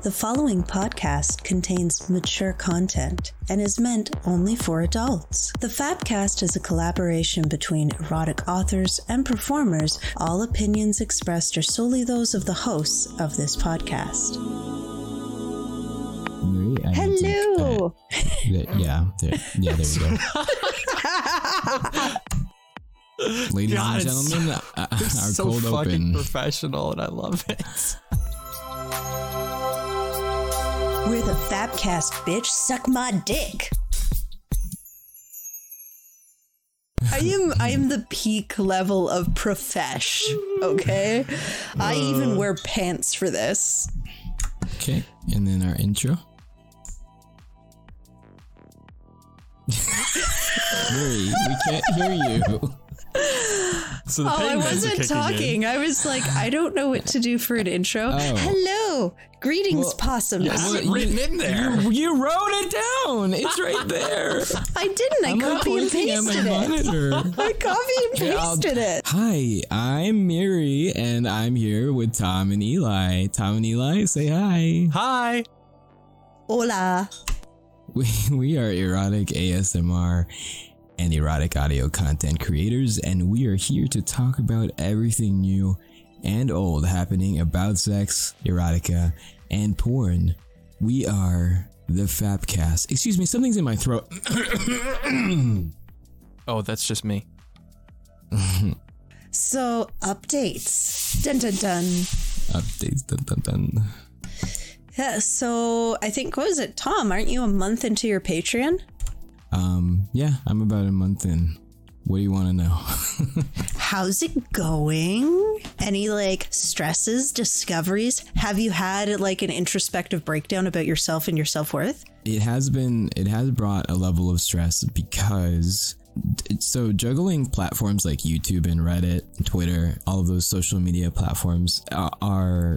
The following podcast contains mature content and is meant only for adults. The Fabcast is a collaboration between erotic authors and performers. All opinions expressed are solely those of the hosts of this podcast. Hello! There we go. Ladies and gentlemen, our so cold fucking open. professional, and I love it. We're the Fabcast, bitch. Suck my dick. I am the peak level of profesh, okay? I even wear pants for this. Okay, and then our intro. Mary, we can't hear you. So the I penguins are wasn't kicking talking. in. I was like, I don't know what to do for an intro. Oh. Hello. Greetings, possums. It's written in there. You wrote it down. It's right there. I didn't. I I'm not copy and pointing at my pasted it. monitor. I copy and pasted it. Hi, I'm Mary, and I'm here with Tom and Eli. Tom and Eli, say hi. Hi. Hola. We are erotic ASMR and erotic audio content creators, and we are here to talk about everything new and old happening about sex, erotica, and porn. We are the Fabcast. Excuse me, something's in my throat. Oh, that's just me. So, updates. Dun dun dun. Updates, dun dun dun. Yeah, so I think, what was it, Tom? Aren't you a month into your Patreon? Yeah, I'm about a month in. What do you want to know? How's it going? Any stresses, discoveries? Have you had an introspective breakdown about yourself and your self-worth? It has brought a level of stress because so juggling platforms like YouTube and Reddit, Twitter, all of those social media platforms are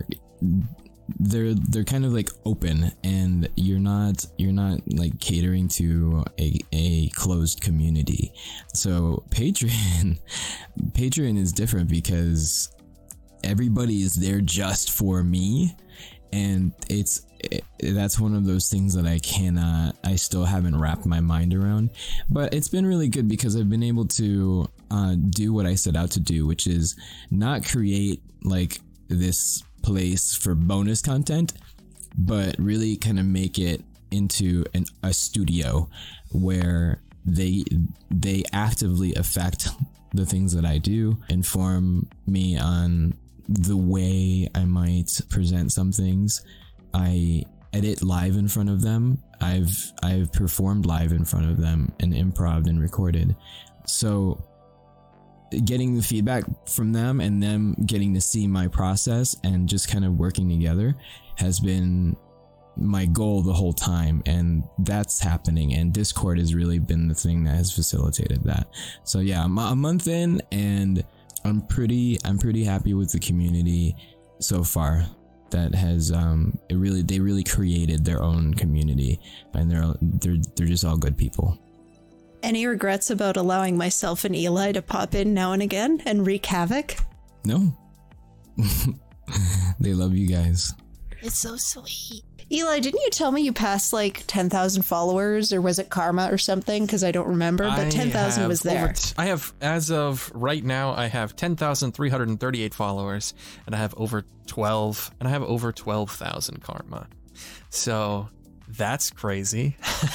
they're kind of open, and you're not catering to a closed community. So Patreon is different because everybody is there just for me, and that's one of those things that I still haven't wrapped my mind around. But it's been really good because I've been able to do what I set out to do, which is not create this place for bonus content, but really kind of make it into a studio where they actively affect the things that I do, inform me on the way I might present some things. I edit live in front of them. I've performed live in front of them and improv and recorded. So getting the feedback from them and them getting to see my process and just kind of working together has been my goal the whole time, and that's happening, and Discord has really been the thing that has facilitated that. So yeah, I'm a month in, and I'm pretty happy with the community so far. That has they really created their own community, and they're just all good people. Any regrets about allowing myself and Eli to pop in now and again and wreak havoc? No. They love you guys. It's so sweet. Eli, didn't you tell me you passed 10,000 followers, or was it karma or something? Because I don't remember, but 10,000 was there. I have, as of right now, I have 10,338 followers, and I have over 12,000 karma. So that's crazy.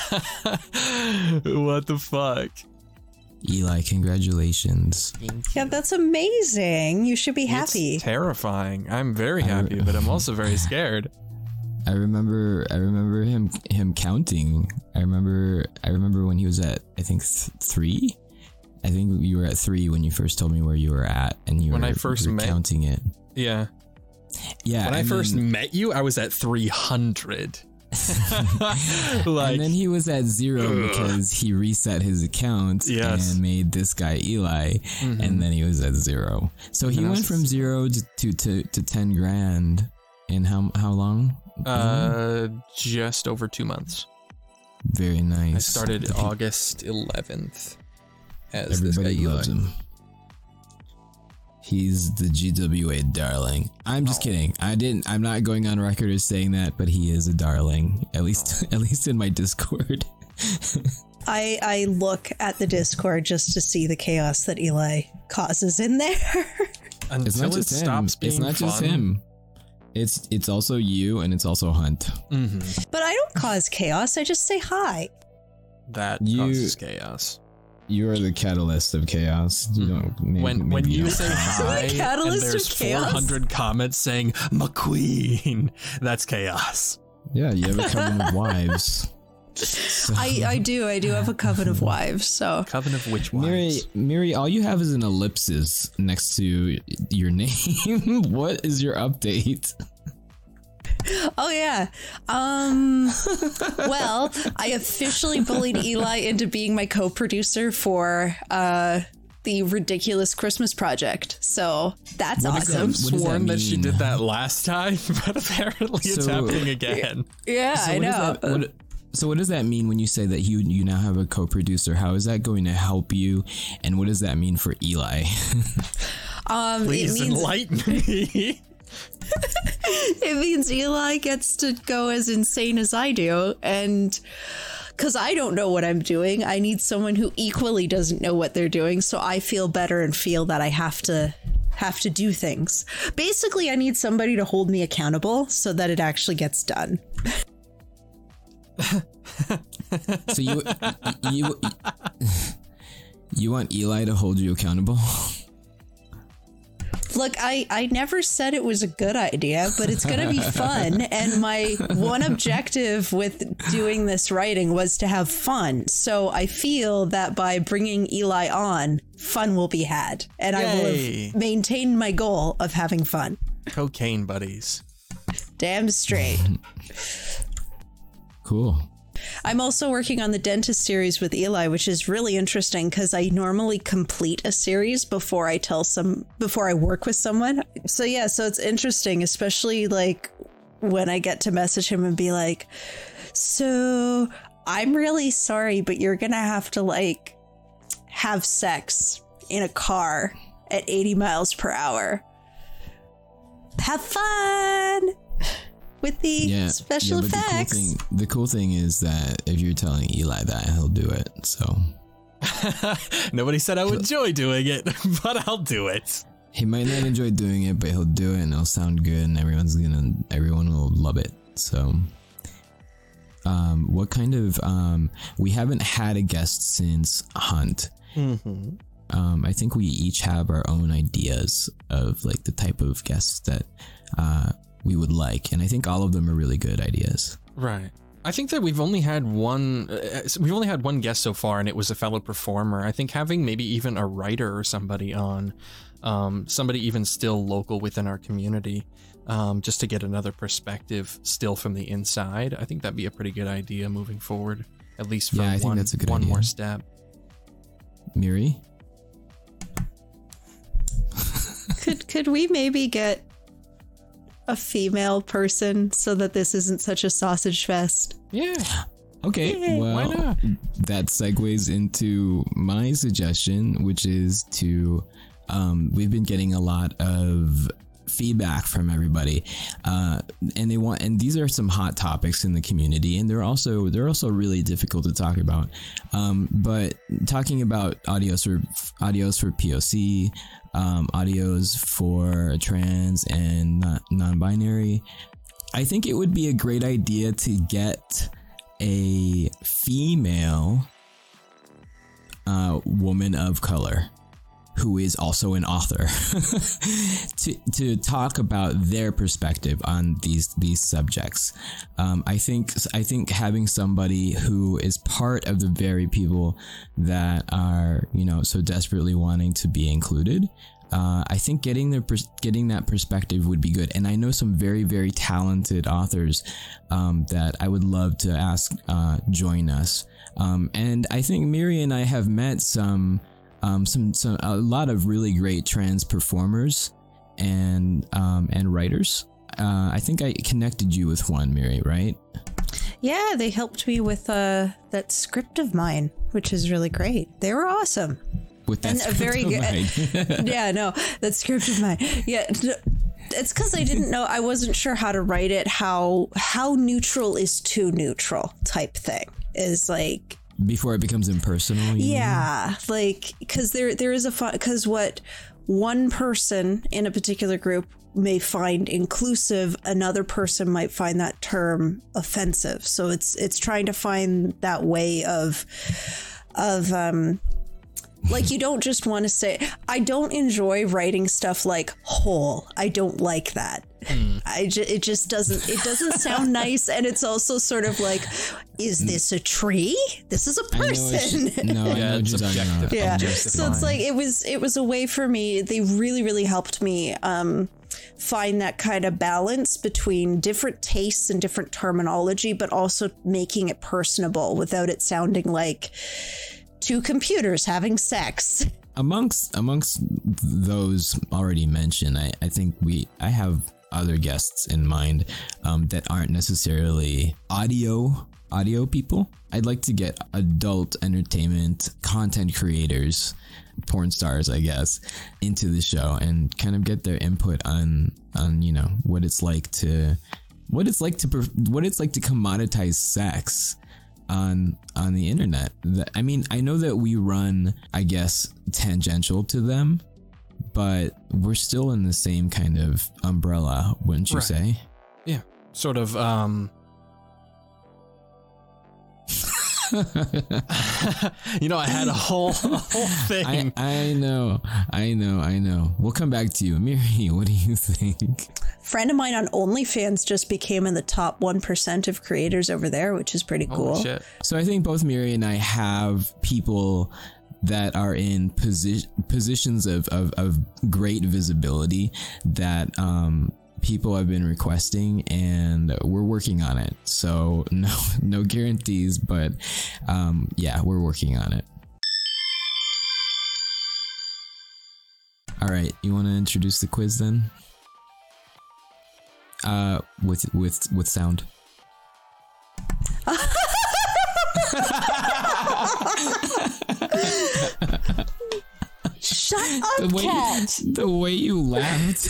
What the fuck? Eli, congratulations. Yeah, that's amazing. You should be happy. It's terrifying. I'm very happy, but I'm also very scared. I remember him counting. I remember when he was at, I think 3. I think you were at 3 when you first told me where you were at, and you were counting it. Yeah. Yeah. When I first met you, I was at 300. And then he was at 0 because he reset his account and made this guy Eli, and then he was at 0. So he went from 0 to 10 grand in how long? Just over 2 months. Very nice. I started August 11th as this guy Everybody Eli. loves him. He's the GWA darling. I'm just kidding. I'm not going on record as saying that, but he is a darling. At least in my Discord. I look at the Discord just to see the chaos that Eli causes in there. Until it stops being fun. It's not just him. It's also you, and it's also Hunt. Mm-hmm. But I don't cause chaos. I just say hi. That causes chaos. You are the catalyst of chaos. You don't. When you say hi, and there's 400 comments saying McQueen, that's chaos. Yeah, you have a coven of wives. So. I do have a coven of wives. So coven of which wives? Miri, all you have is an ellipsis next to your name. What is your update? Oh yeah. Well, I officially bullied Eli into being my co-producer for the ridiculous Christmas project. So that's awesome. Sworn that she did that last time, but apparently it's happening again. Yeah, I know. So what does that mean when you say that you now have a co-producer? How is that going to help you? And what does that mean for Eli? Please enlighten me. It means Eli gets to go as insane as I do, and because I don't know what I'm doing, I need someone who equally doesn't know what they're doing, so I feel better and feel that I have to do things. Basically, I need somebody to hold me accountable so that it actually gets done. So you want Eli to hold you accountable? Look, I never said it was a good idea, but it's going to be fun. And my one objective with doing this writing was to have fun. So I feel that by bringing Eli on, fun will be had. And Yay. I will have maintained my goal of having fun. Cocaine buddies. Damn straight. Cool. I'm also working on the Dentist series with Eli, which is really interesting because I normally complete a series before I work with someone. So yeah, so it's interesting, especially like when I get to message him and be like, so I'm really sorry, but you're going to have to like have sex in a car at 80 miles per hour. Have fun with the special effects. The cool thing is that if you're telling Eli that, he'll do it. So nobody said I would enjoy doing it, but I'll do it. He might not enjoy doing it, but he'll do it, and it'll sound good, and everyone will love it. So, what kind of we haven't had a guest since Hunt. Mm-hmm. I think we each have our own ideas of like the type of guests that we would like, and I think all of them are really good ideas. Right. I think that we've only had one guest so far, and it was a fellow performer. I think having maybe even a writer or somebody on, somebody even still local within our community, just to get another perspective still from the inside. I think that'd be a pretty good idea moving forward, at least for one more step. Miri? Could we maybe get a female person so that this isn't such a sausage fest? Yeah. Okay, well, why not? That segues into my suggestion, which is to we've been getting a lot of feedback from everybody, and these are some hot topics in the community, and they're also really difficult to talk about. But talking about audios for POC, audios for trans and non-binary, I think it would be a great idea to get a female woman of color who is also an author to talk about their perspective on these subjects. I think having somebody who is part of the very people that are, so desperately wanting to be included, I think getting that perspective would be good. And I know some very, very talented authors that I would love to ask join us. And I think Miri and I have met a lot of really great trans performers and writers. I think I connected you with one, Miri, right? Yeah, they helped me with that script of mine, which is really great. They were awesome. with that And a very good, mind. yeah, no, that scripted mind. Yeah, it's because I didn't know. I wasn't sure how to write it. How neutral is too neutral type thing is like. Before it becomes impersonal. Yeah, like because there is because what one person in a particular group may find inclusive, another person might find that term offensive. So it's trying to find that way of like, you don't just want to say, I don't enjoy writing stuff like whole. I don't like that. It just doesn't sound nice. And it's also sort of like, is this a tree? This is a person. It's objective. Yeah. So it's like, it was a way for me. They really, really helped me find that kind of balance between different tastes and different terminology, but also making it personable without it sounding like two computers having sex. Amongst those already mentioned, I think I have other guests in mind that aren't necessarily audio people. I'd like to get adult entertainment content creators, porn stars, I guess, into the show and kind of get their input on what it's like to commoditize sex on the internet. I mean, I know that we run, I guess, tangential to them, but we're still in the same kind of umbrella, wouldn't you say? Yeah, sort of. I had a whole thing. I know. We'll come back to you. Miri, what do you think? Friend of mine on OnlyFans just became in the top 1% of creators over there, which is pretty cool. Holy shit. So I think both Miri and I have people that are in positions of great visibility that people have been requesting, and we're working on it. So no guarantees, but we're working on it. All right, you want to introduce the quiz then? With sound. Shut up, Cat. The way you laughed.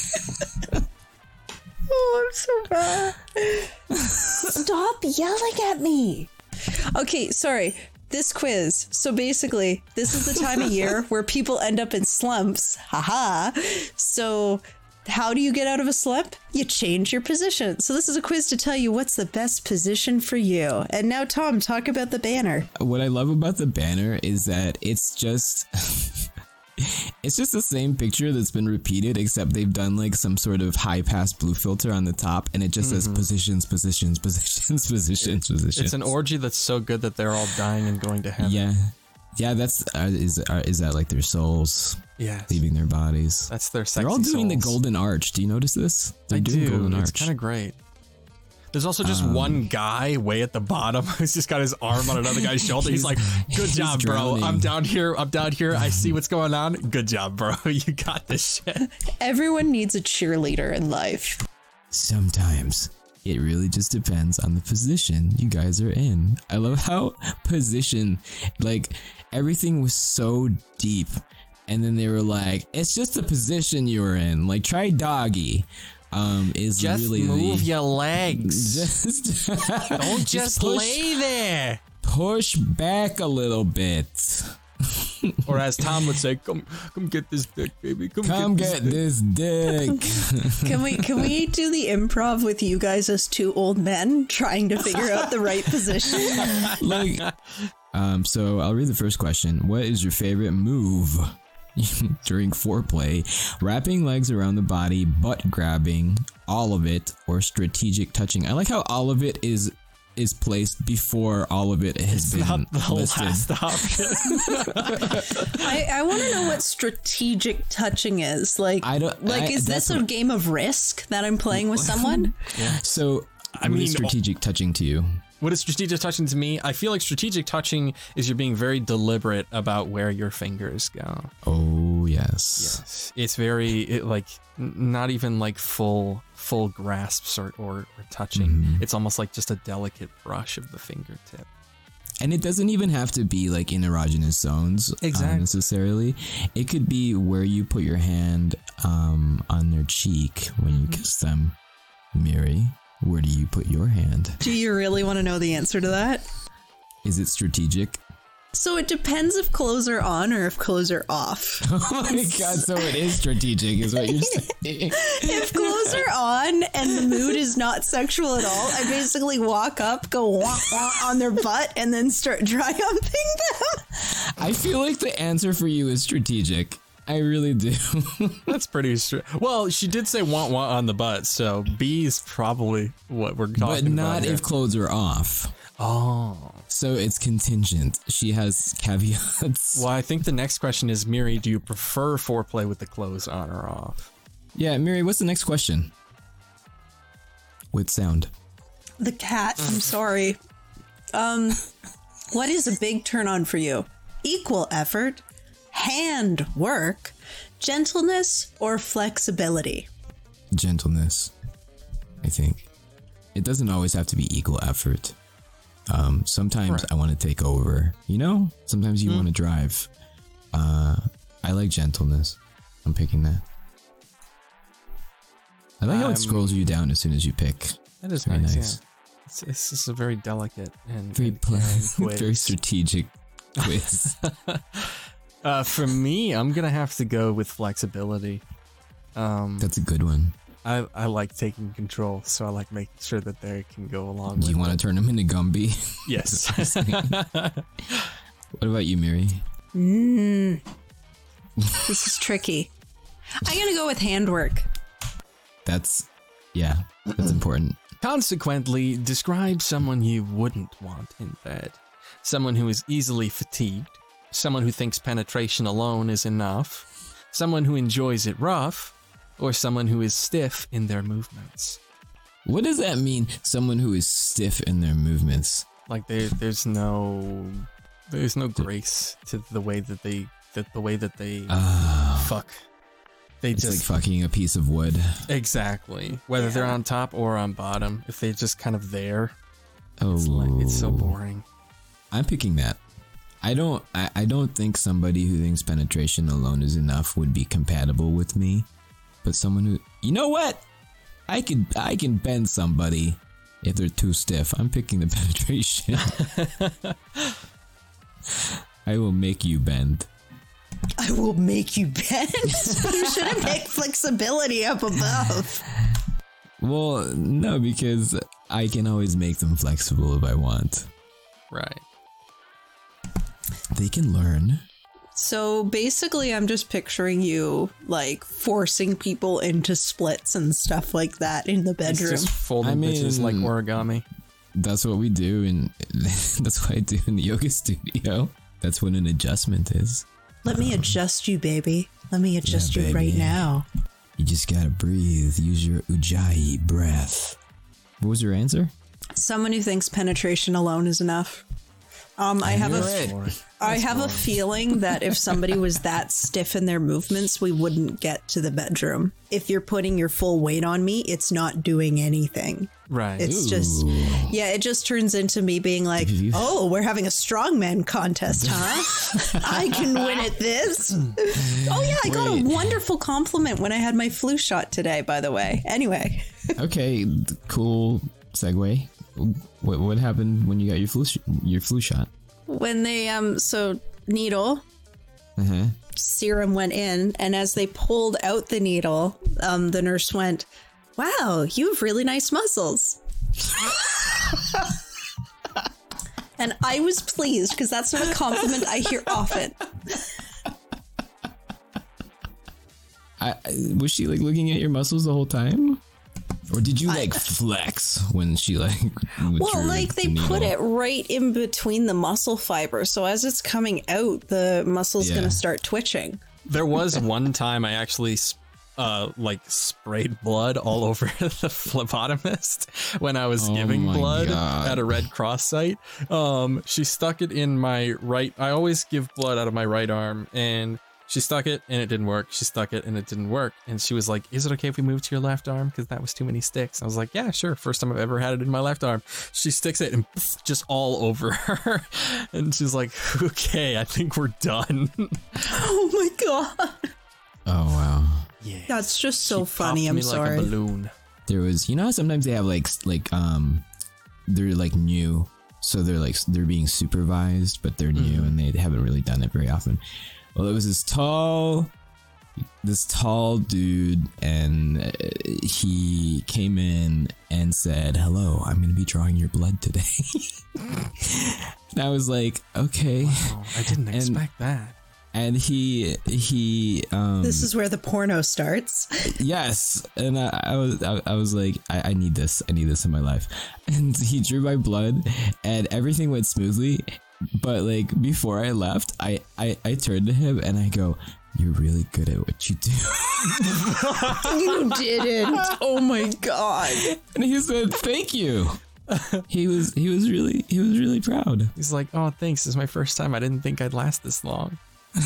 Oh, I'm so bad. Stop yelling at me. Okay, sorry. This quiz. So basically, this is the time of year where people end up in slumps. Haha. So how do you get out of a slump? You change your position. So this is a quiz to tell you what's the best position for you. And now, Tom, talk about the banner. What I love about the banner is that it's just... it's just the same picture that's been repeated, except they've done like some sort of high pass blue filter on the top, and it just says positions. It's an orgy that's so good that they're all dying and going to heaven. Yeah. That's is that like their souls? Yeah, leaving their bodies. That's their sexy. They're all doing souls. the golden arch. Do you notice this? They're doing golden arch. It's kind of great. There's also just one guy way at the bottom who's just got his arm on another guy's shoulder. He's like, good job, bro. I'm down here. I see what's going on. Good job, bro. You got this shit. Everyone needs a cheerleader in life. Sometimes it really just depends on the position you guys are in. I love how position, like everything was so deep. And then they were like, it's just the position you were in. Like, try doggy. Is just really move your legs. Don't just lay there. Push back a little bit. Or as Tom would say, come get this dick, baby. Come get this dick. Can we do the improv with you guys as two old men trying to figure out the right position? So I'll read the first question. What is your favorite move during foreplay? Wrapping legs around the body, butt grabbing, all of it, or strategic touching? I like how all of it is placed before all of it has been not the listed. Last option. I want to know what strategic touching is. Is this a game of Risk that I'm playing with someone? Yeah. So what is strategic touching to you? What is strategic touching to me? I feel like strategic touching is you're being very deliberate about where your fingers go. Oh, yes. It's very, not even like full grasps or touching. It's almost like just a delicate brush of the fingertip. And it doesn't even have to be like in erogenous zones necessarily. It could be where you put your hand on their cheek when you kiss them. Miri, where do you put your hand? Do you really want to know the answer to that? Is it strategic? So it depends if clothes are on or if clothes are off. Oh my god, so it is strategic is what you're saying. If clothes are on and the mood is not sexual at all, I basically walk up, go wah wah on their butt, and then start dry humping them. I feel like the answer for you is strategic. I really do. That's pretty well, she did say want on the butt, so B is probably what we're talking about. But not if clothes are off. Oh. So it's contingent. She has caveats. Well, I think the next question is, Miri, do you prefer foreplay with the clothes on or off? Yeah, Miri, what's the next question? With sound. The cat, I'm sorry. What is a big turn on for you? Equal effort, hand work, gentleness, or flexibility? Gentleness, I think. It doesn't always have to be equal effort. Sometimes I want to take over, you know? Sometimes you want to drive. I like gentleness. I'm picking that. I like how it scrolls you down as soon as you pick. That is very nice. Yeah. This is a very delicate and very strategic quiz. For me, I'm going to have to go with flexibility. That's a good one. I like taking control, so I like making sure that they can go along with it. You want to turn them into Gumby? Yes. What about you, Miri? This is tricky. I'm going to go with handwork. That's important. Consequently, describe someone you wouldn't want in bed. Someone who is easily fatigued. Someone who thinks penetration alone is enough. Someone who enjoys it rough. Or someone who is stiff in their movements. What does that mean? Someone who is stiff in their movements? Like there's no grace to the way that they fuck. It's just like fucking a piece of wood. Exactly. Whether they're on top or on bottom, if they're just kind of there. Oh, it's so boring. I'm picking that. I don't think somebody who thinks penetration alone is enough would be compatible with me. But someone who, you know what? I can bend somebody if they're too stiff. I'm picking the penetration. I will make you bend. I will make you bend? You shouldn't pick flexibility up above. Well, no, because I can always make them flexible if I want. Right. They can learn. So basically, I'm just picturing you like forcing people into splits and stuff like that in the bedroom. It's just folding bitches like origami. That's what we do, and that's what I do in the yoga studio. That's what an adjustment is. Let me adjust you, baby. Let me adjust you right now. You just gotta breathe. Use your Ujjayi breath. What was your answer? Someone who thinks penetration alone is enough. I have a feeling that if somebody was that stiff in their movements, we wouldn't get to the bedroom. If you're putting your full weight on me, it's not doing anything. Right. It's just, it just turns into me being like, oh, we're having a strongman contest, huh? I can win at this. Oh yeah, I got a wonderful compliment when I had my flu shot today, by the way. Anyway. Okay, cool segue. What happened when you got your flu shot? When they needle, serum went in, and as they pulled out the needle, the nurse went, "Wow, you have really nice muscles." And I was pleased because that's not a compliment I hear often. Was she like looking at your muscles the whole time? Or did you like flex when she like... Well, like they put it right in between the muscle fibers. So as it's coming out, the muscle's going to start twitching. There was one time I actually sprayed blood all over the phlebotomist when I was giving blood at a Red Cross site. She stuck it in my right... I always give blood out of my right arm, and She stuck it and it didn't work. She stuck it and it didn't work. And she was like, is it okay if we move to your left arm? Because that was too many sticks. I was like, yeah, sure. First time I've ever had it in my left arm. She sticks it and just all over her. And she's like, okay, I think we're done. Oh my God. Oh, wow. Yeah. That's just so funny. I'm me sorry. Like a balloon. There was, you know how sometimes they have they're like new. So they're being supervised, but they're new and they haven't really done it very often. Well, it was this tall dude, and he came in and said, "Hello, I'm going to be drawing your blood today." And I was like, "Okay." Wow, I didn't expect that. And he This is where the porno starts. yes, and I was like, I need this in my life. And he drew my blood, and everything went smoothly. But like before I left, I turned to him and I go, "You're really good at what you do." You didn't. Oh my God. And he said, "Thank you." He was really proud. He's like, oh, thanks. This is my first time. I didn't think I'd last this long.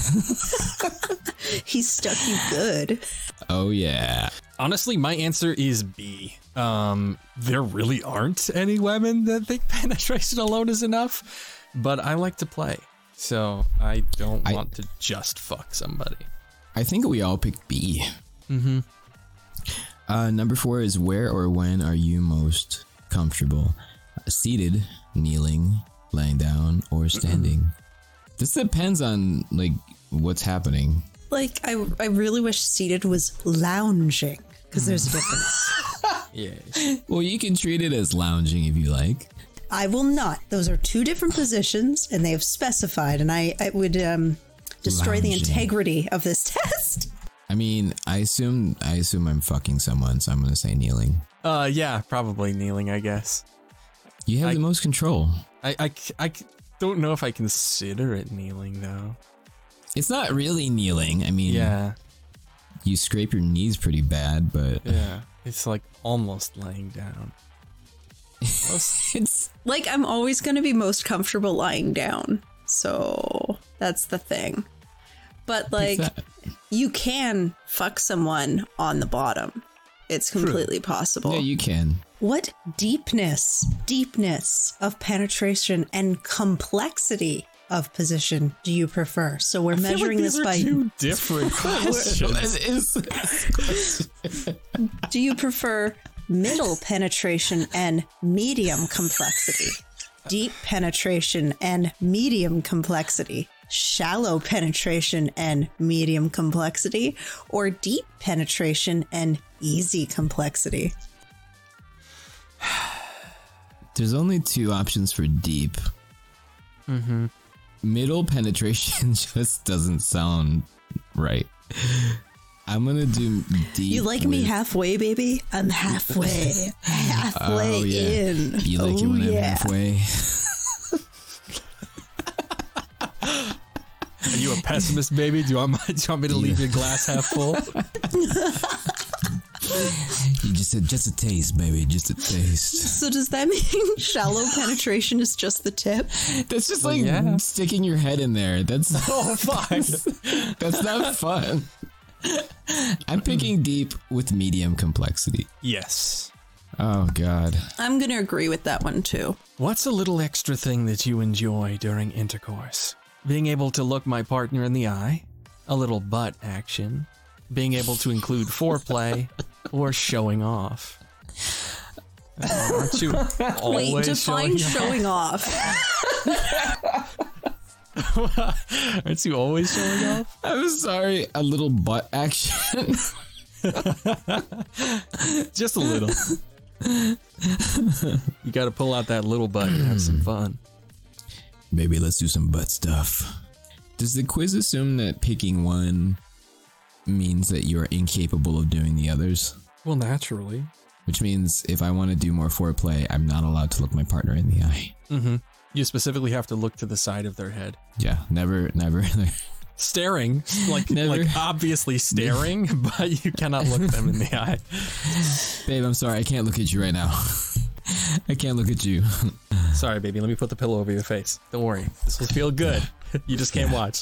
He stuck you good. Oh yeah. Honestly, my answer is B. There really aren't any women that think penetration alone is enough, but I like to play, so I don't want to just fuck somebody. I think we all picked B. Mm-hmm. Number 4 is where or when are you most comfortable? Seated, kneeling, laying down, or standing? This depends on like what's happening. Like, I really wish seated was lounging, because there's a difference. Yeah. Well, you can treat it as lounging if you like. I will not. Those are two different positions, and they have specified, and I would destroy the Lounging. integrity of this test. I mean, I assume I'm fucking someone, so I'm gonna say kneeling. Yeah, probably kneeling, I guess. You have the most control. I don't know if I consider it kneeling, though. It's not really kneeling. I mean, Yeah, you scrape your knees pretty bad, but yeah. It's like almost laying down. it's Like, I'm always going to be most comfortable lying down. So that's the thing. But like, you can fuck someone on the bottom. It's completely possible. yeah, you can. What deepness of penetration and complexity of position do you prefer? So we're measuring this by, two different questions. do you prefer middle penetration and medium complexity? Deep penetration and medium complexity? Shallow penetration and medium complexity? Or deep penetration and easy complexity? There's only 2 options for deep. Mm-hmm. Middle penetration just doesn't sound right. I'm gonna do deep. You like me halfway, baby? I'm halfway. Halfway in. You like it when I'm halfway? Are you a pessimist, baby? Do you want me to leave your glass half full? You just said just a taste, baby, just a taste. So does that mean shallow penetration is just the tip? That's just like sticking your head in there. That's fine. That's not fun. I'm picking deep with medium complexity. Yes. Oh God. I'm going to agree with that one too. What's a little extra thing that you enjoy during intercourse? Being able to look my partner in the eye, a little butt action, being able to include foreplay, or showing off. Aren't you always Wait, define showing off. Aren't you always showing off? I'm sorry, a little butt action. Just a little. You gotta pull out that little butt and have some fun. Maybe let's do some butt stuff. Does the quiz assume that picking one means that you're incapable of doing the others? Well, naturally. Which means if I want to do more foreplay, I'm not allowed to look my partner in the eye. Mm-hmm. You specifically have to look to the side of their head. Yeah, never. Staring, Never. like obviously staring, but you cannot look them in the eye. Babe, I'm sorry, I can't look at you right now. I can't look at you. Sorry, baby, let me put the pillow over your face. Don't worry, this will feel good. You just can't watch.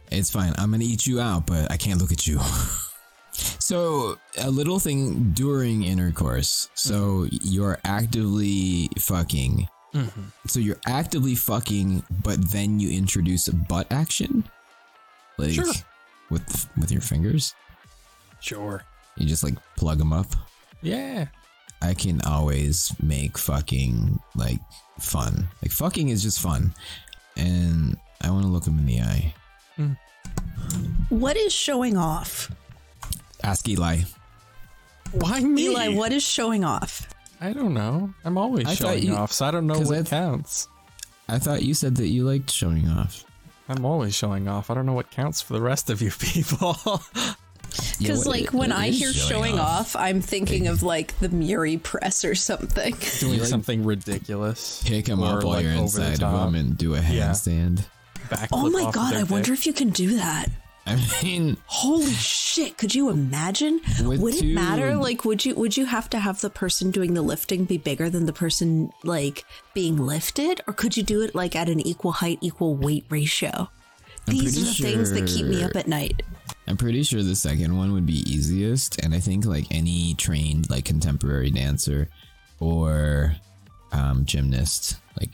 It's fine. I'm gonna eat you out, but I can't look at you. So, a little thing during intercourse. So, you're actively fucking. Mm-hmm. So, you're actively fucking, but then you introduce a butt action? Like, Sure. With your fingers? Sure. You just, like, plug them up? Yeah. I can always make fucking, like, fun. Like, fucking is just fun. And I want to look them in the eye. What is showing off? Ask Eli. Why me? Eli, what is showing off? I don't know. I'm always I thought showing you- off, so I don't know 'cause what I've- counts. I thought you said that you liked showing off. I'm always showing off. I don't know what counts for the rest of you people. Because, what like, it- when what I is hear showing off, I'm thinking of, like, the Muri press or something. Doing like- something ridiculous. Pick him Or, up while like, you're over the inside of top. him and do a Yeah. handstand. Backflip Oh my off god, their I wonder dick. if you can do that. I mean, Holy shit, could you imagine? With Would it two- matter? Like, would you have to have the person doing the lifting be bigger than the person, like, being lifted? Or could you do it, like, at an equal height, equal weight ratio? These are the pretty things that keep me sure- up at night. I'm pretty sure the second one would be easiest, and I think like any trained like contemporary dancer or gymnast, like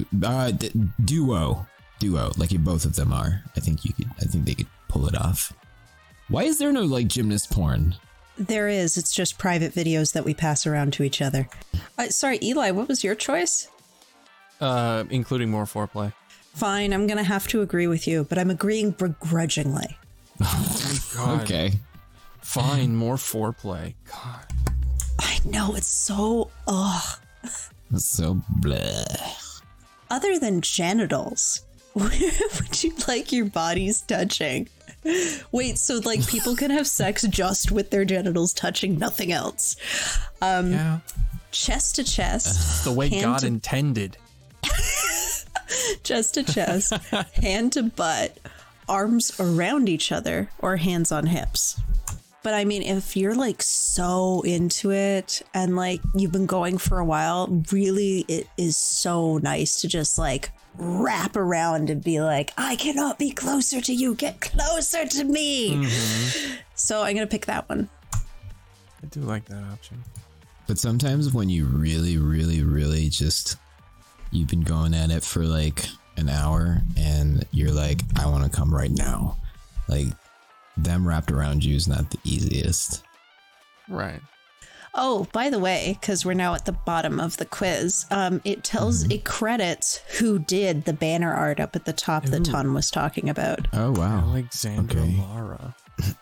duo, like if both of them are, I think they could pull it off. Why is there no like gymnast porn? There is. It's just private videos that we pass around to each other. Sorry, Eli, what was your choice? Including more foreplay. Fine, I'm going to have to agree with you, but I'm agreeing begrudgingly. God. Okay, Fine, more foreplay. God. I know, it's so... Ugh. so bleh. Other than genitals, would you like your bodies touching? Wait, so like people can have sex just with their genitals touching, nothing else. Yeah. Chest to chest, The way hand God to- intended. chest to chest, hand to butt, arms around each other, or hands on hips. But I mean, if you're like so into it and like you've been going for a while, really it is so nice to just like wrap around and be like, I cannot be closer to you, get closer to me. So I'm gonna pick that one. I do like that option. But sometimes when you really, really, really just you've been going at it for like an hour and you're like, I want to come right now, like. Them wrapped around you is not the easiest. Right. Oh, by the way, because we're now at the bottom of the quiz, it tells, it credits who did the banner art up at the top that Ton was talking about. Oh, wow. Alexander Okay. Lara.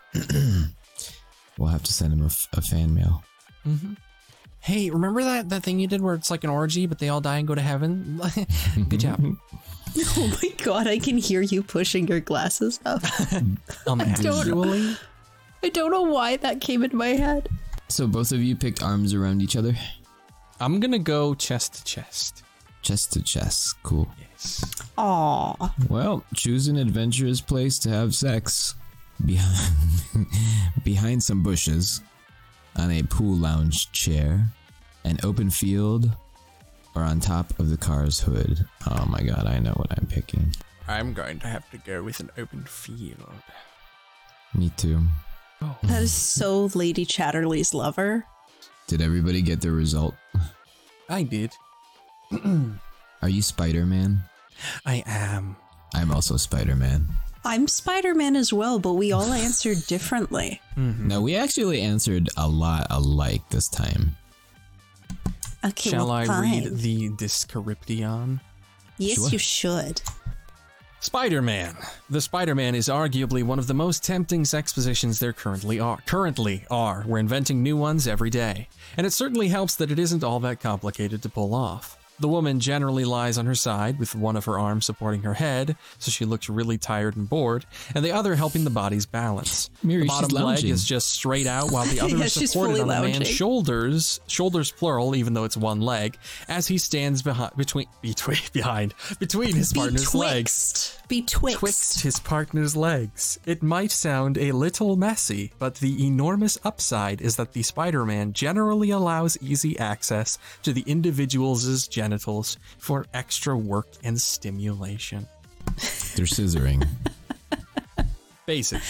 We'll have to send him a fan mail. Hey, remember that thing you did where it's like an orgy, but they all die and go to heaven? Good job. Oh my god, I can hear you pushing your glasses up. Visually? I don't know why that came in my head. So both of you picked arms around each other? I'm gonna go chest to chest. Chest to chest. Cool. Yes. Aw. Well, choose an adventurous place to have sex. Behind some bushes, on a pool lounge chair, an open field, or on top of the car's hood. Oh my god, I know what I'm picking. I'm going to have to go with an open field. Me too. Oh. That is so Lady Chatterley's lover. Did everybody get their result? I did. Are you Spider-Man? I am. I'm also Spider-Man. I'm Spider-Man as well, but we all answered differently. No, we actually answered a lot alike this time. Okay, Shall well, I fine. read the Description? Yes, Sure. you should. Spider-Man. The Spider-Man is arguably one of the most tempting sex positions there currently are. We're inventing new ones every day. And it certainly helps that it isn't all that complicated to pull off. The woman generally lies on her side with one of her arms supporting her head, so she looks really tired and bored, and the other helping the body's balance. Miri, The she's bottom leg lounging. is just straight out, while the other Yeah, is she's supported fully on the man's lounging. shoulders plural, even though it's one leg, as he stands between his partner's legs. Betwixt His partner's legs. It might sound a little messy, but the enormous upside is that the Spider-Man generally allows easy access to the individual's genitals for extra work and stimulation. They're scissoring. Basic.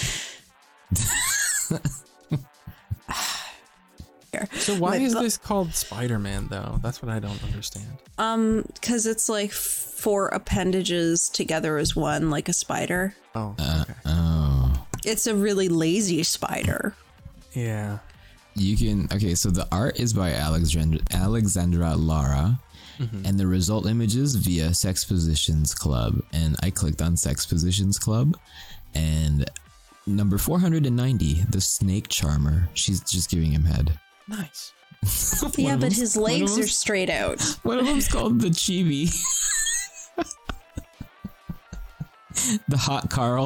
So why is this called Spider-Man though? That's what I don't understand. Because it's like 4 appendages together as one, like a spider. Oh, okay. It's a really lazy spider. Yeah. You can, okay, so the art is by Alexandra Lara, and the result images via Sex Positions Club. And I clicked on Sex Positions Club, and number 490, the Snake Charmer. She's just giving him head. Nice. Yeah, but his legs are straight out. One of them's called the Chibi. The Hot Carl.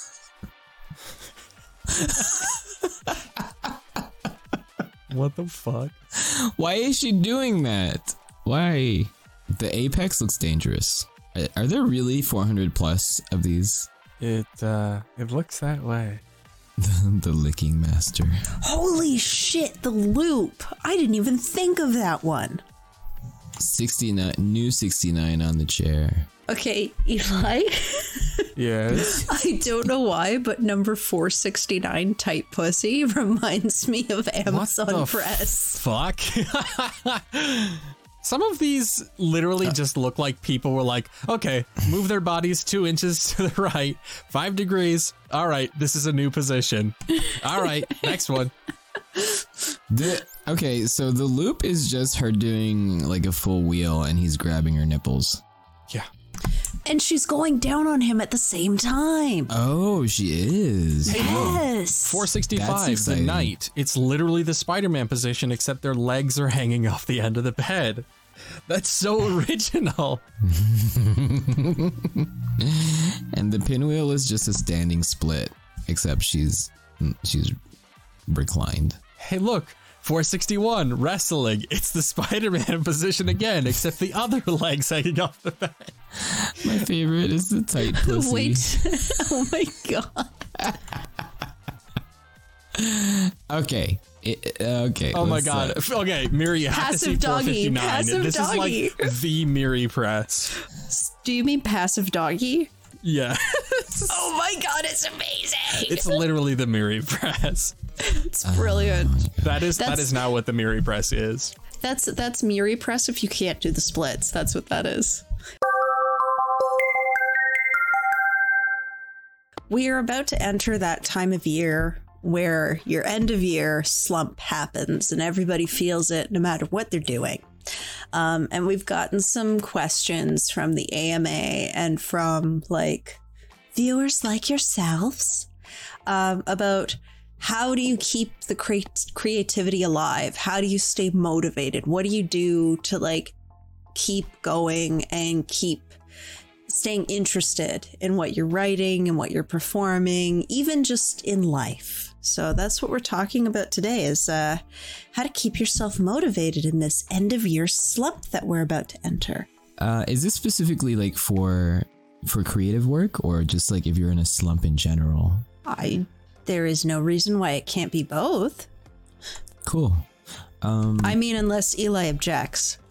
What the fuck? Why is she doing that? Why? The Apex looks dangerous. Are there really 400 plus of these? It looks that way. The Licking Master. Holy shit, the loop. I didn't even think of that one. 69, new 69 on the chair. Okay, Eli. Yes. I don't know why, but number 469 tight pussy reminds me of Amazon Press. Fuck. Some of these literally just look like people were like, okay, move their bodies 2 inches to the right, 5 degrees. All right, this is a new position. All right, next one. Okay, so the loop is just her doing like a full wheel and he's grabbing her nipples. Yeah. And she's going down on him at the same time. Oh, she is. Yes. 465, the Knight. It's literally the Spider-Man position, except their legs are hanging off the end of the bed. That's so original. And the pinwheel is just a standing split, except she's reclined. Hey, look. 461, wrestling. It's the Spider-Man position again, except the other legs hanging off the bed. My favorite is the tight pussy. Wait. Oh my god. Okay. Okay. Oh my god. Okay, Miri, you have to see 459. Passive this doggy. is like the Miri press. Do you mean passive doggy? Yeah. Oh my god, it's amazing. It's literally the Miri press. It's brilliant. That is now what the Miri press is. That's Miri press if you can't do the splits. That's what that is. We are about to enter that time of year where your end of year slump happens and everybody feels it no matter what they're doing. And we've gotten some questions from the AMA and from like viewers like yourselves about how do you keep the creativity alive? How do you stay motivated? What do you do to like keep going and keep staying interested in what you're writing and what you're performing, even just in life? So that's what we're talking about today is how to keep yourself motivated in this end of year slump that we're about to enter. Is this specifically like for creative work or just like if you're in a slump in general? There is no reason why it can't be both. Cool. I mean, unless Eli objects.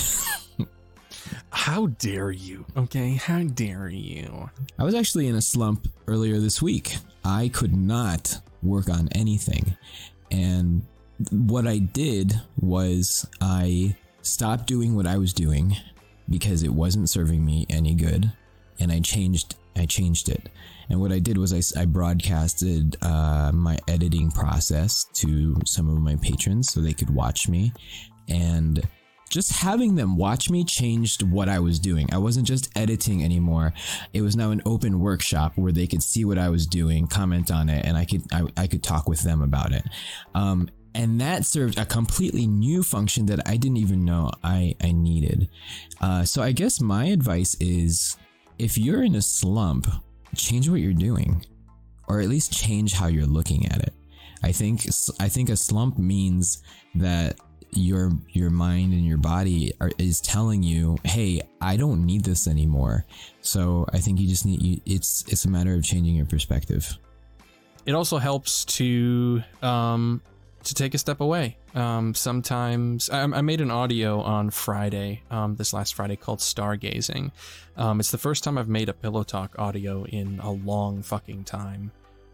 How dare you? Okay, how dare you? I was actually in a slump earlier this week. I could not work on anything. And what I did was I stopped doing what I was doing because it wasn't serving me any good. And I changed it. And what I did was I broadcasted my editing process to some of my patrons so they could watch me. And just having them watch me changed what I was doing. I wasn't just editing anymore. It was now an open workshop where they could see what I was doing, comment on it, and I could talk with them about it. And that served a completely new function that I didn't even know I needed. So I guess my advice is, if you're in a slump, change what you're doing, or at least change how you're looking at it. I think a slump means that your mind and your body is telling you, hey, I don't need this anymore. So I think you just need it's a matter of changing your perspective. It also helps to take a step away. Sometimes I made an audio on Friday, this last Friday, called Stargazing. It's the first time I've made a Pillow Talk audio in a long fucking time.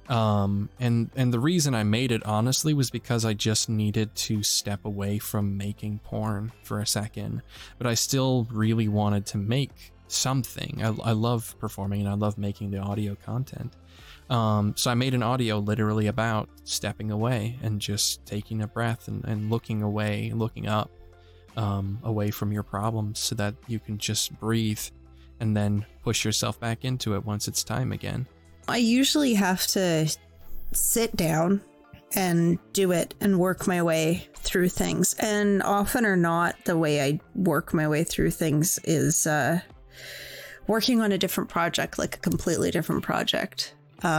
And the reason I made it, honestly, was because I just needed to step away from making porn for a second. But I still really wanted to make something. I love performing and I love making the audio content. So I made an audio literally about stepping away and just taking a breath and looking away, looking up, away from your problems so that you can just breathe and then push yourself back into it once it's time again. I usually have to sit down and do it and work my way through things. And often or not, the way I work my way through things is working on a different project, like a completely different project.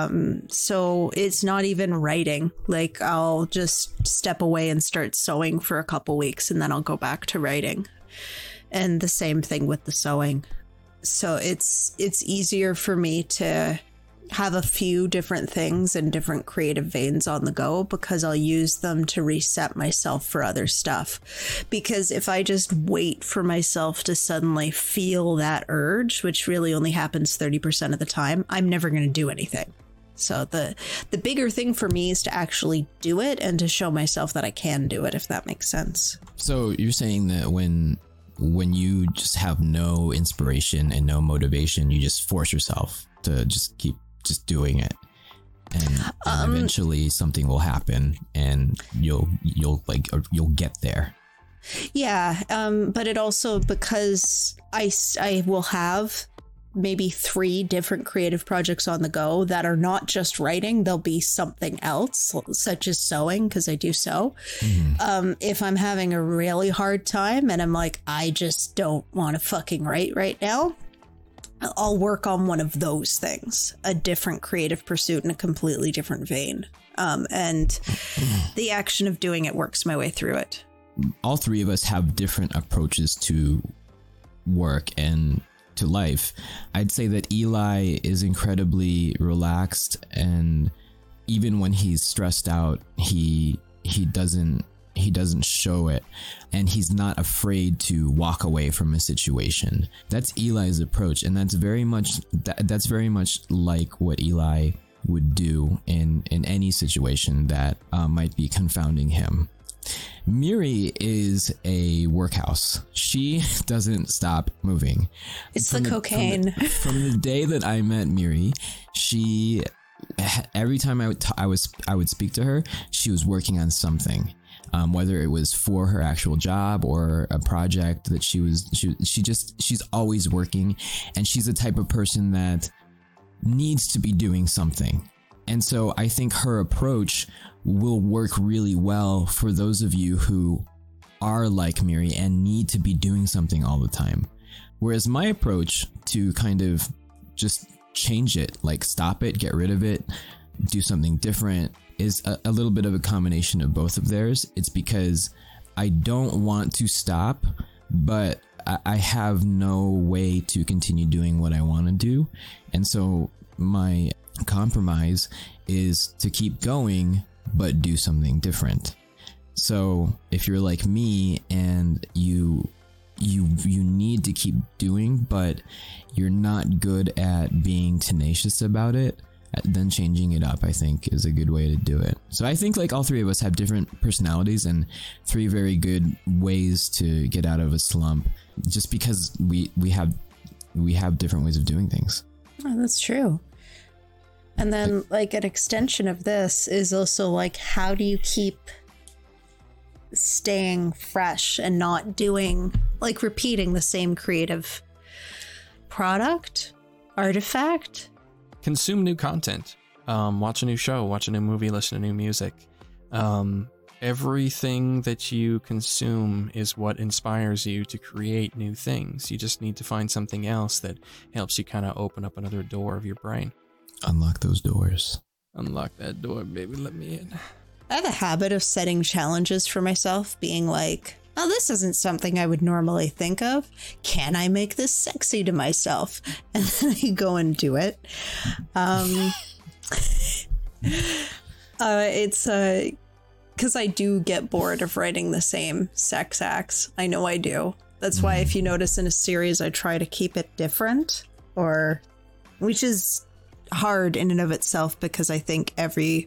So it's not even writing. Like I'll just step away and start sewing for a couple weeks and then I'll go back to writing. And the same thing with the sewing. So it's easier for me to have a few different things and different creative veins on the go because I'll use them to reset myself for other stuff. Because if I just wait for myself to suddenly feel that urge, which really only happens 30% of the time, I'm never going to do anything. So the bigger thing for me is to actually do it and to show myself that I can do it, if that makes sense. So you're saying that when you just have no inspiration and no motivation, you just force yourself to just keep just doing it, and eventually something will happen and you'll get there. Yeah. But it also, because I will have maybe 3 different creative projects on the go that are not just writing, they'll be something else, such as sewing, because I do sew. Mm-hmm. If I'm having a really hard time and I'm like, I just don't want to fucking write right now, I'll work on one of those things, a different creative pursuit in a completely different vein. And the action of doing it works my way through it. All 3 of us have different approaches to work and to life. I'd say that Eli is incredibly relaxed, and even when he's stressed out, he doesn't show it, and he's not afraid to walk away from a situation. That's Eli's approach, and that's very much like what Eli would do in any situation that might be confounding him. Miri is a workhouse. She doesn't stop moving. It's the cocaine. From the day that I met Miri, she, every time I would speak to her, she was working on something. Whether it was for her actual job or a project that she's always working, and she's the type of person that needs to be doing something. And so I think her approach will work really well for those of you who are like Miri and need to be doing something all the time. Whereas my approach to kind of just change it, like stop it, get rid of it, do something different, is a little bit of a combination of both of theirs. It's because I don't want to stop, but I have no way to continue doing what I want to do. And so my compromise is to keep going, but do something different. So if you're like me and you need to keep doing, but you're not good at being tenacious about it, then changing it up, I think, is a good way to do it. So I think like all 3 of us have different personalities and 3 very good ways to get out of a slump, just because we have different ways of doing things. Oh, that's true. And then like an extension of this is also like, how do you keep staying fresh and not doing, like, repeating the same creative product, artifact? Consume new content, watch a new show, watch a new movie, listen to new music. Everything that you consume is what inspires you to create new things. You just need to find something else that helps you kind of open up another door of your brain. Unlock those doors. Unlock that door, baby. Let me in. I have a habit of setting challenges for myself, being like, oh, this isn't something I would normally think of. Can I make this sexy to myself? And then I go and do it. It's because I do get bored of writing the same sex acts. I know I do. That's why if you notice in a series, I try to keep it different, which is hard in and of itself because I think every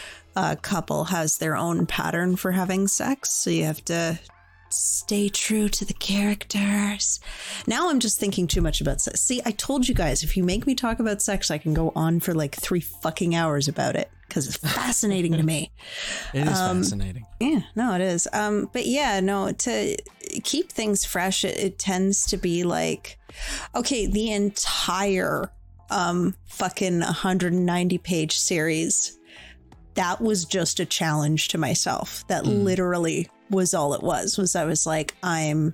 couple has their own pattern for having sex. So you have to stay true to the characters. Now I'm just thinking too much about sex. See, I told you guys, if you make me talk about sex, I can go on for like 3 fucking hours about it because it's fascinating to me. It is fascinating. Yeah, no, it is. But yeah, no, to keep things fresh, it tends to be like, okay, the entire fucking 190-page series, that was just a challenge to myself. That literally was all it was I was like, I'm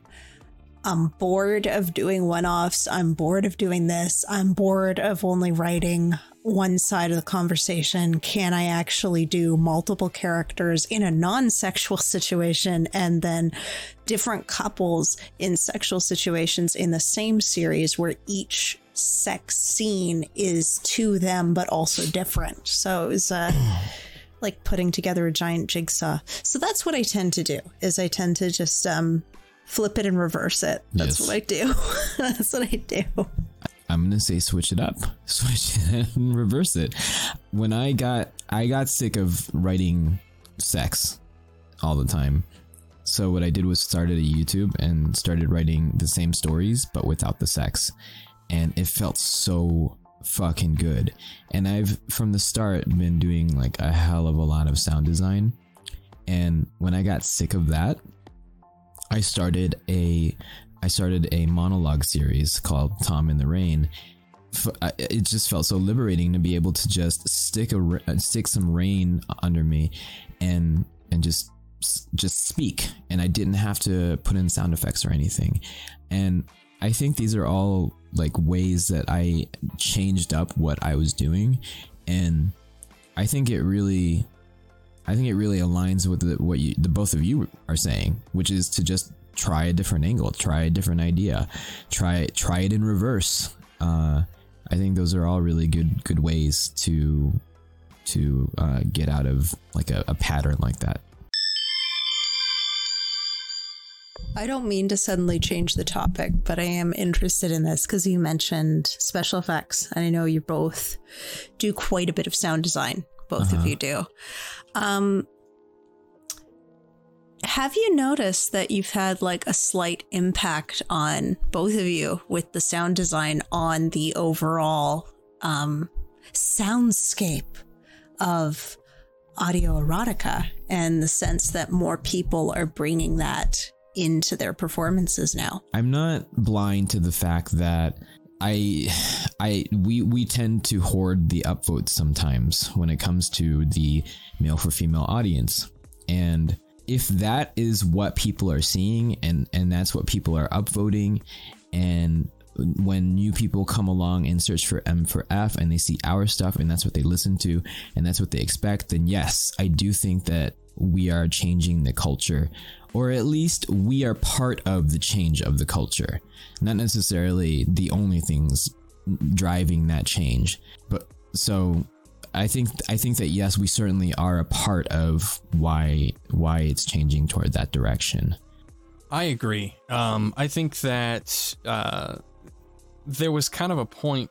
bored of doing one-offs. I'm bored of doing this. I'm bored of only writing one side of the conversation. Can I actually do multiple characters in a non-sexual situation and then different couples in sexual situations in the same series where each sex scene is to them but also different? So it was like putting together a giant jigsaw. So that's what I tend to do, is I tend to just flip it and reverse it. That's what I do. That's what I do. I'm going to say switch it up. Switch it and reverse it. When I got sick of writing sex all the time. So what I did was started a YouTube and started writing the same stories, but without the sex. And it felt so fucking good. And I've from the start been doing like a hell of a lot of sound design. And when I got sick of that, I started a monologue series called Tom in the Rain. It just felt so liberating to be able to just stick some rain under me and just speak, and I didn't have to put in sound effects or anything. And I think these are all like ways that I changed up what I was doing, and I think it really aligns with what the both of you are saying, which is to just try a different angle, try a different idea, try it in reverse. I think those are all really good ways to get out of like a pattern like that. I don't mean to suddenly change the topic, but I am interested in this because you mentioned special effects, and I know you both do quite a bit of sound design. Both of you do. Have you noticed that you've had like a slight impact on both of you with the sound design on the overall soundscape of audio erotica, and the sense that more people are bringing that into their performances now? I'm not blind to the fact that we tend to hoard the upvotes sometimes when it comes to the male for female audience. And if that is what people are seeing and that's what people are upvoting, and when new people come along and search for M for F and they see our stuff and that's what they listen to and that's what they expect, then yes, I do think that we are changing the culture, or at least we are part of the change of the culture. Not necessarily the only things driving that change, but so I think that yes, we certainly are a part of why it's changing toward that direction. I agree. I think that there was kind of a point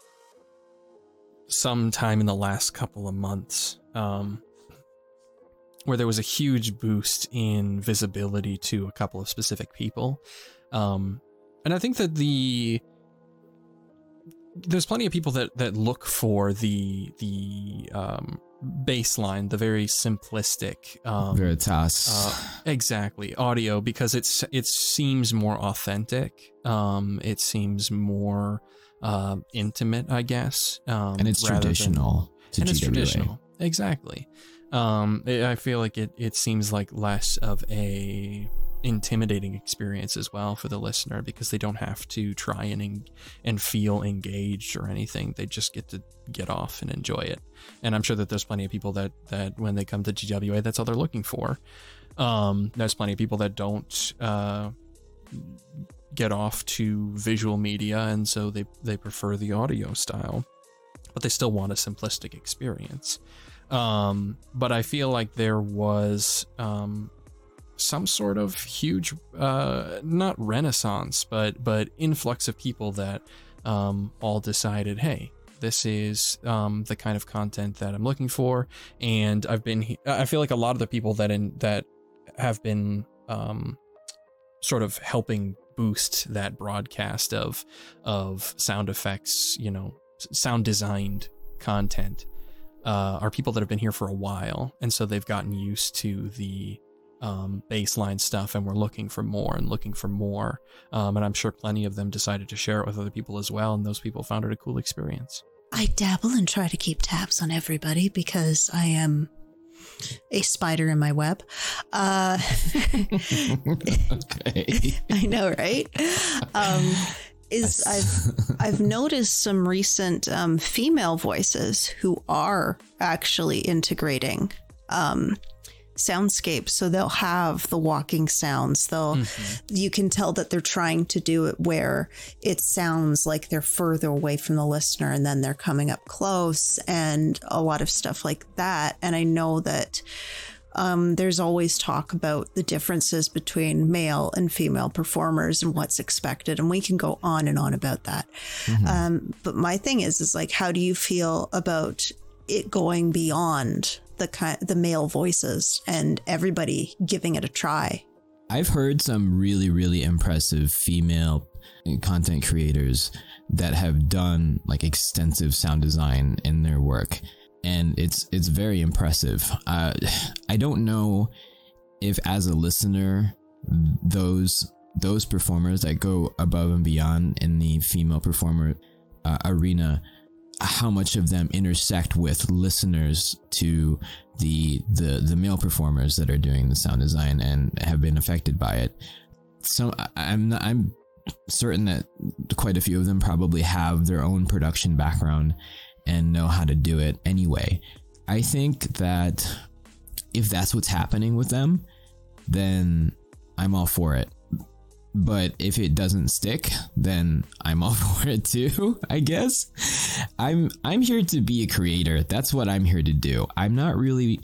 sometime in the last couple of months where there was a huge boost in visibility to a couple of specific people. And I think that there's plenty of people that look for the baseline, the very simplistic Veritas, exactly, audio, because it seems more authentic. It seems more intimate, I guess. And it's traditional to GWA. It's traditional, exactly. I feel like it seems like less of a intimidating experience as well for the listener, because they don't have to try and feel engaged or anything. They just get to get off and enjoy it. And I'm sure that there's plenty of people that when they come to GWA, that's all they're looking for. There's plenty of people that don't get off to visual media, and so they prefer the audio style, but they still want a simplistic experience. But I feel like there was some sort of huge, not renaissance, but influx of people that all decided, hey, This is the kind of content that I'm looking for. And I feel like a lot of the people that have been sort of helping boost that broadcast of sound effects, sound designed content, are people that have been here for a while. And so they've gotten used to the baseline stuff, and we're looking for more. And I'm sure plenty of them decided to share it with other people as well. And those people found it a cool experience. I dabble and try to keep tabs on everybody because I am a spider in my web. Okay. I know, right? I've noticed some recent female voices who are actually integrating soundscapes. So they'll have the walking sounds. You can tell that they're trying to do it where it sounds like they're further away from the listener and then they're coming up close and a lot of stuff like that. And I know that there's always talk about the differences between male and female performers and what's expected. And we can go on and on about that. But my thing is like, how do you feel about it going beyond the male voices and everybody giving it a try? I've heard some really, really impressive female content creators that have done like extensive sound design in their work, and it's very impressive. I don't know if as a listener, those performers that go above and beyond in the female performer arena, how much of them intersect with listeners to the male performers that are doing the sound design and have been affected by it. So I'm certain that quite a few of them probably have their own production background and know how to do it anyway. I think that if that's what's happening with them, then I'm all for it. But if it doesn't stick, then I'm all for it too, I guess. I'm here to be a creator. That's what I'm here to do. I'm not really...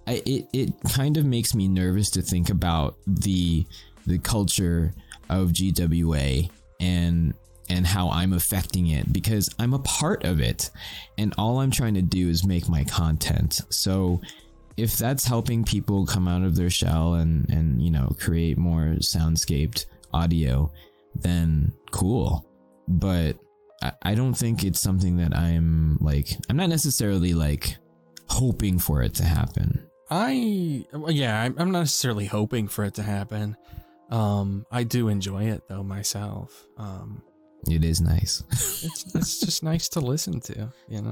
It kind of makes me nervous to think about the culture of GWA and how I'm affecting it, because I'm a part of it. And all I'm trying to do is make my content. So if that's helping people come out of their shell and create more soundscaped audio, then cool. But I don't think it's something that I'm not necessarily like hoping for it to happen. I'm not necessarily hoping for it to happen. I do enjoy it though myself. It is nice. It's just nice to listen to,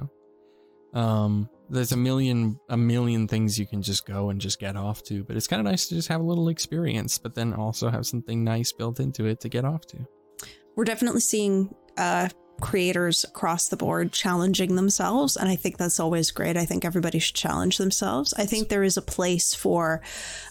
There's a million things you can just go and just get off to, but it's kind of nice to just have a little experience, but then also have something nice built into it to get off to. We're definitely seeing creators across the board challenging themselves, and I think that's always great. I think everybody should challenge themselves. I think there is a place for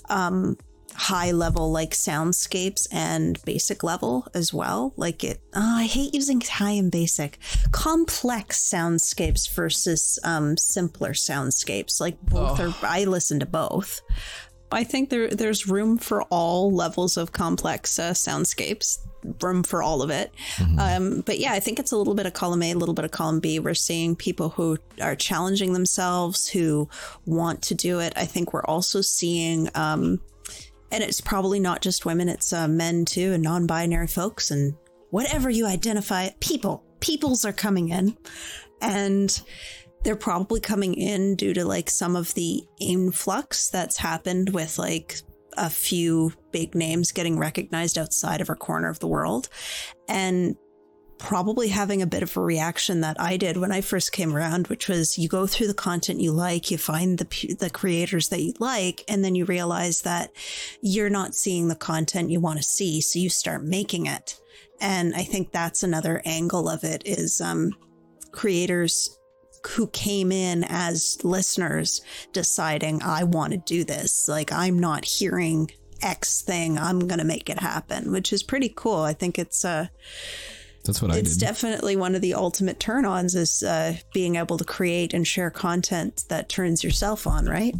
high level like soundscapes and basic level as well. I hate using high and basic. Complex soundscapes versus simpler soundscapes. I listen to both. I think there's room for all levels of complex soundscapes, room for all of it. But yeah, I think it's a little bit of column A, a little bit of column B. We're seeing people who are challenging themselves, who want to do it. I think we're also seeing, and it's probably not just women, it's men too, and non-binary folks, and whatever you identify, peoples are coming in, and they're probably coming in due to some of the influx that's happened with a few big names getting recognized outside of our corner of the world, and probably having a bit of a reaction that I did when I first came around, which was you go through the content you like, you find the creators that you like, and then you realize that you're not seeing the content you want to see, so you start making it. And I think that's another angle of it is creators who came in as listeners deciding, I want to do this. I'm not hearing X thing, I'm going to make it happen, which is pretty cool. I think it's that's what I did. It's definitely one of the ultimate turn-ons is being able to create and share content that turns yourself on, right?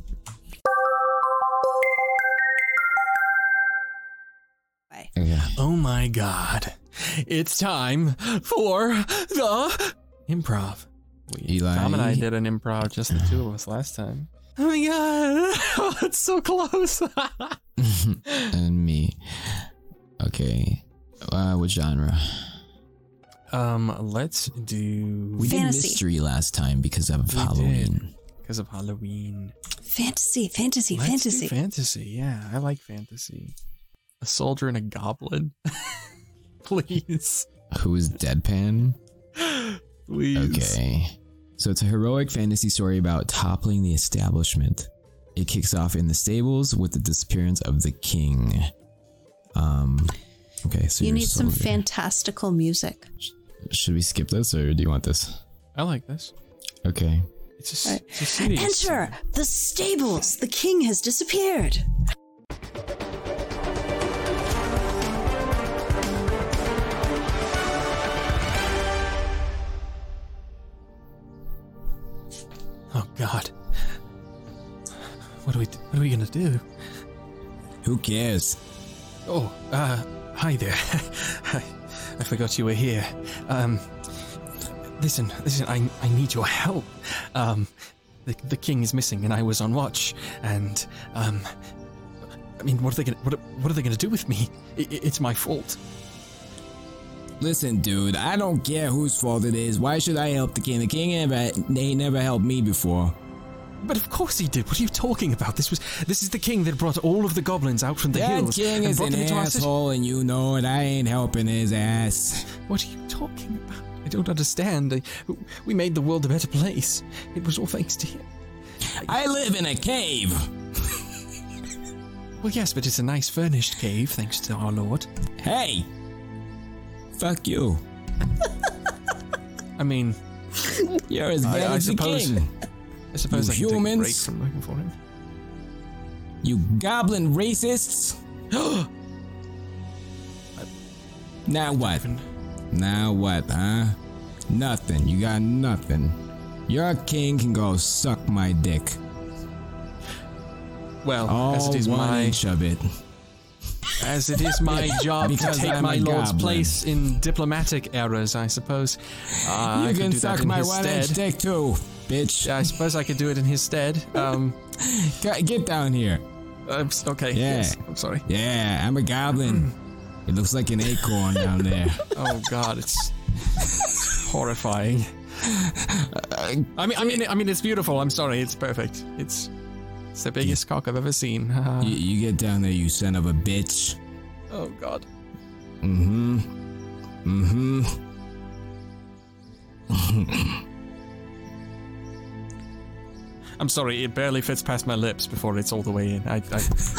Yeah. Oh my God. It's time for the improv. Eli. Tom and I did an improv, just the two of us last time. Oh my god! Oh, it's so close. And me. Okay. What genre? Let's do. We did Fantasy. mystery last time because of Halloween. Because of Halloween. Fantasy. Let's do fantasy. Yeah, I like fantasy. A soldier and a goblin. Please. Who is Deadpan? Please. Okay. So it's a heroic fantasy story about toppling the establishment. It kicks off in the stables with the disappearance of the king. Okay, so You you're a need some soldier. fantastical music. Should we skip this or do you want this? I like this. Okay. It's All right. a city. Enter the stables. The king has disappeared. Oh God. What are we gonna do? Who cares? Oh, hi there. I forgot you were here. Listen, I need your help. The king is missing and I was on watch and, I mean, what are they gonna do with me? It's my fault. Listen, dude, I don't care whose fault it is. Why should I help the king? The king never helped me before. But of course he did. What are you talking about? This is the king that brought all of the goblins out from the That hills. king and is brought an them into our city. asshole and you know it. I ain't helping his ass. What are you talking about? I don't understand. We made the world a better place. It was all thanks to him. I live in a cave. Well, yes, but it's a nice furnished cave, thanks to our lord. Hey. Fuck you. I mean, You're as bad as the king. I suppose You I can take a humans. break from looking for him. You goblin racists. Now what? Now what, huh? Nothing. You got nothing. Your king can go suck my dick. Well, All as it is 1 inch of it. my job to Because take I'm my a lord's goblin. place in diplomatic errors, I suppose. I You could can do that suck in my his 1 inch stead. dick too, bitch. I suppose I could do it in his stead. Get down here. Okay. Yeah. Yes, I'm sorry. Yeah, I'm a goblin. It looks like an acorn down there. Oh God, it's horrifying. I mean, it's beautiful. I'm sorry, it's perfect. It's the biggest cock I've ever seen. You get down there, you son of a bitch. Oh God. I'm sorry, it barely fits past my lips before it's all the way in. Get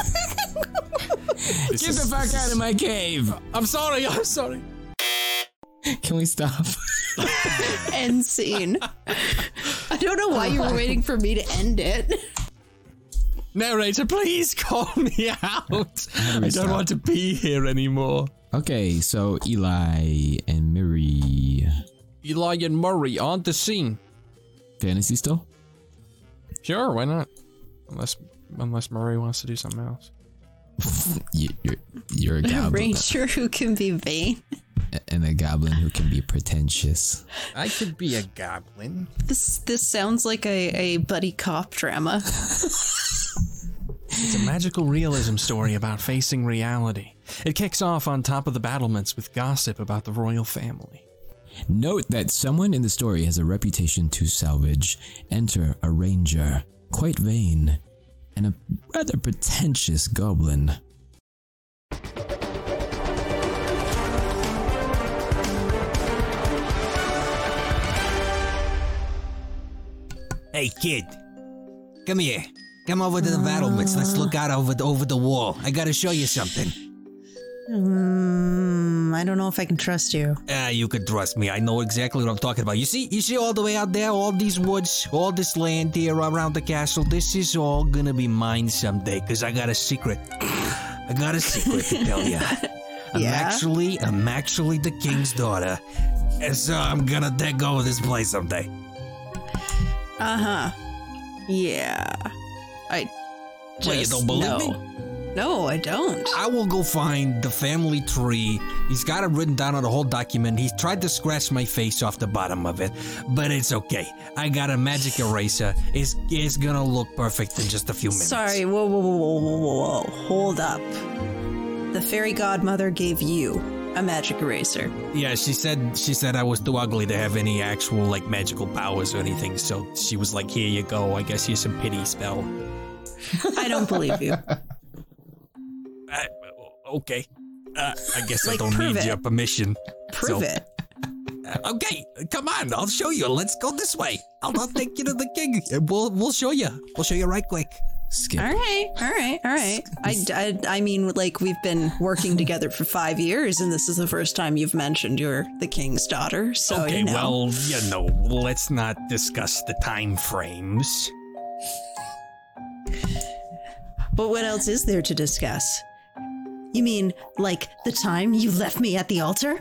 the fuck out of my cave. I'm sorry. Can we stop? End scene. I don't know why you were waiting for me to end it. Narrator, please call me out. I don't want to be here anymore. Okay, so Eli and Miri. Eli and Murray on the scene. Fantasy still? Sure, why not? Unless Murray wants to do something else. You're a A goblin. ranger who can be vain. And a goblin who can be pretentious. I could be a goblin. This sounds like a buddy cop drama. It's a magical realism story about facing reality. It kicks off on top of the battlements with gossip about the royal family. Note that someone in the story has a reputation to salvage. Enter a ranger, quite vain, and a rather pretentious goblin. Hey, kid. Come here. Come over to the battlements. Let's look out over the wall. I gotta show you something. I don't know if I can trust you. You could trust me. I know exactly what I'm talking about. You see all the way out there, all these woods, all this land here around the castle. This is all gonna be mine someday, because I got a secret. I got a secret to tell you. I'm actually the king's daughter. And so I'm gonna take over this place someday. Uh-huh. Yeah. I just What, you don't believe know. me? No, I don't. I will go find the family tree. He's got it written down on the whole document. He's tried to scratch my face off the bottom of it, but it's okay. I got a magic eraser. It's gonna look perfect in just a few minutes. Sorry, whoa. Hold up. The fairy godmother gave you a magic eraser. Yeah, she said I was too ugly to have any actual, like, magical powers or anything, so she was like, here you go. I guess here's some pity spell. I don't believe you. Okay. I guess Like, I don't prove need it. your permission. Prove it. Okay, come on. I'll show you. Let's go this way. I'll take you to the king. We'll show you. We'll show you right quick. Skip. All right. I mean, like, we've been working together for 5 years, and this is the first time you've mentioned you're the king's daughter. So, Okay, you know. well, let's not discuss the time frames. But what else is there to discuss? You mean, like, the time you left me at the altar?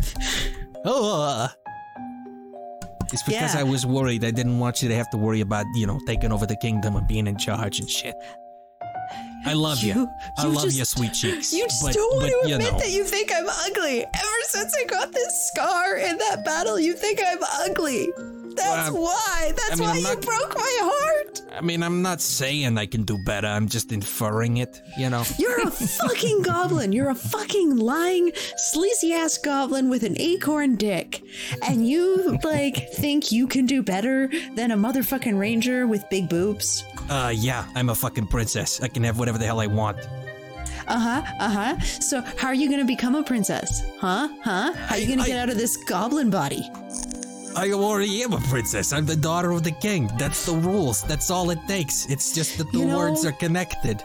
It's because Yeah. I was worried. I didn't want you to have to worry about, taking over the kingdom and being in charge and shit. I love you. I love just- your sweet cheeks. You just but, don't want but, to you admit know, that you think I'm ugly. Ever since I got this scar in that battle, you think I'm ugly. That's why. That's why I'm you not- broke my heart. I mean, I'm not saying I can do better. I'm just inferring it, You're a fucking goblin. You're a fucking lying, sleazy ass goblin with an acorn dick. And you, like, think you can do better than a motherfucking ranger with big boobs? Yeah, I'm a fucking princess. I can have whatever the hell I want. So how are you gonna become a princess? How are you gonna get out of this goblin body? I already am a princess. I'm the daughter of the king. That's the rules. That's all it takes. It's just that the You know- words are connected.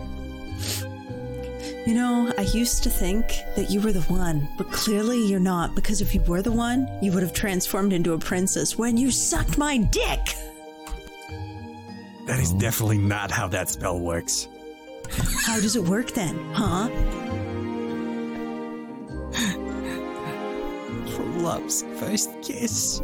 You know, I used to think that you were the one, but clearly you're not, because if you were the one, you would have transformed into a princess when you sucked my dick. That is definitely not how that spell works. How does it work then, huh? From love's first kiss.